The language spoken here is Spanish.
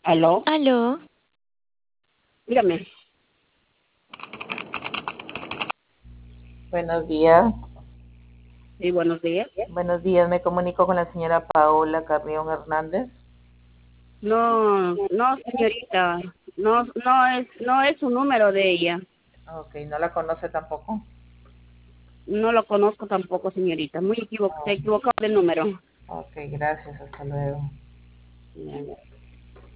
¿Aló? Aló, Dígame. Buenos días. Sí, buenos días. Buenos días, me comunico con la señora Paola Carrión Hernández. No, no, señorita. No, no es un número de ella. Ok, no la conoce tampoco. No lo conozco tampoco, señorita. Se Oh, equivocado de número. ok, gracias, hasta luego. Ya.